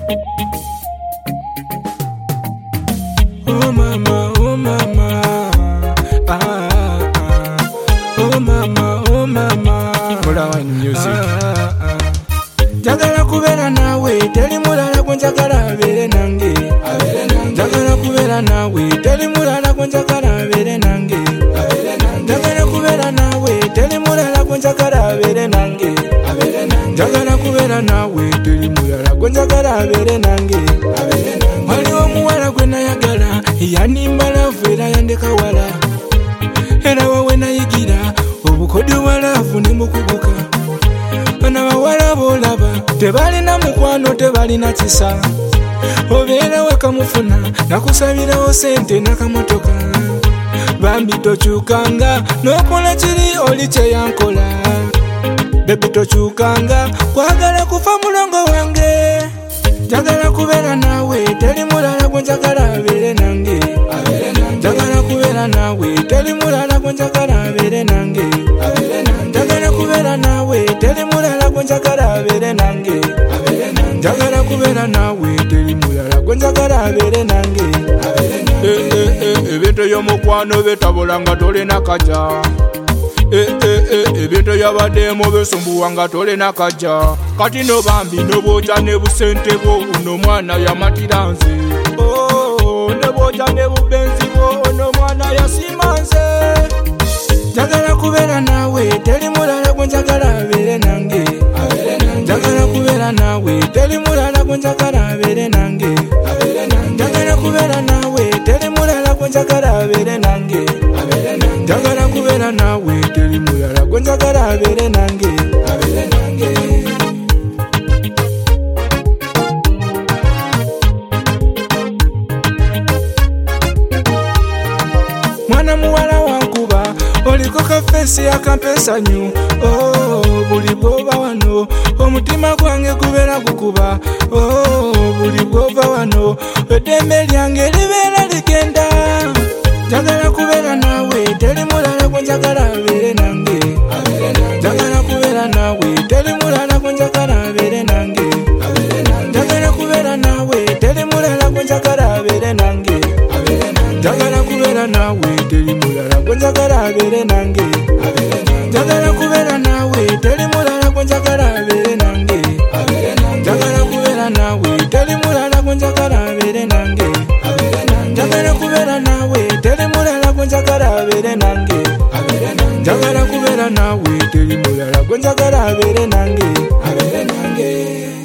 Oh mama, oh mama, oh mama, oh mama. Njagala kubeera naawe teri mulala gwe njagala abeere nange. Njagala kubeera naawe teri mulala gwe njagala abeere nange. Njagala kubeera naawe teri mulala gwe njagala abeere nange. Njagala kubeera naawe teri mulala gwe njagala abeere nange. Waliwo omuwala gwe nayagala yanimbalavu era yandeka wala. Era wawe nayigira obukodi walaavu ne mukubuka. Bana bawala bolaba tebalina mukwano tebalina kisa. Obeera wakamufuna nakusabirawo sente n'akamotoka. Bambi tokyukanga n'okola kiri oli kyeyankola. Bebi tokyukanga kwagala kufa mulongo wange. Njagala kubeera naawe teri mulala gwe njagala abeere nange. Njagala kubeera naawe teri mulala gwe njagala abeere nange. Njagala kubeera naawe teri mulala gwe njagala abeere nange. Njagala kubeera naawe teri mulala gwe njagala abeere nange. Ebintu by'omukwano bitabula nga tolina kajja. Ebintu by'abadeemo bisumbuwa nga tolina kajja. Kati no bambi n'obwoja ne busente bwo uno mwana yamatira nze. Ne bwoja ne bubenzi bwo uno mwana yasima nze. Njagala kubeera naawe teri mulala gwe njagala abeere nange. Njagala kubeera naawe teri mulala gwe njagala abeere nange. Njagala kubeera naawe teri mulala gwe njagala abeere nange. Njagala kubeera naawe teri mulala gwe njagala abeere nange. Mwana muwala wankuba oliko kafeesi akampesanyu. Buli bw'oba wano omutima gwange gubeera gukuba. Buli bw'ova wano eddembe lyange libeera ligenda. Njagala kubeera naawe teri mulala gwe njagala abeere nange. Njagala kubeera naawe teri mulala gwe njagala abeere nange. Njagala kubeera naawe teri mulala gwe njagala abeere nange. Njagala kubeera naawe teri mulala gwe njagala abeere nange. Njagala kubeera naawe teri mulala gwe njagala abeere nange. Njagala kubeera naawe teri mulala gwe njagala abeere nange. Njagala kubeera naawe teri mulala gwe njagala abeere nange. Njagala kubeera naawe teri mulala gwe njagala abeere nange.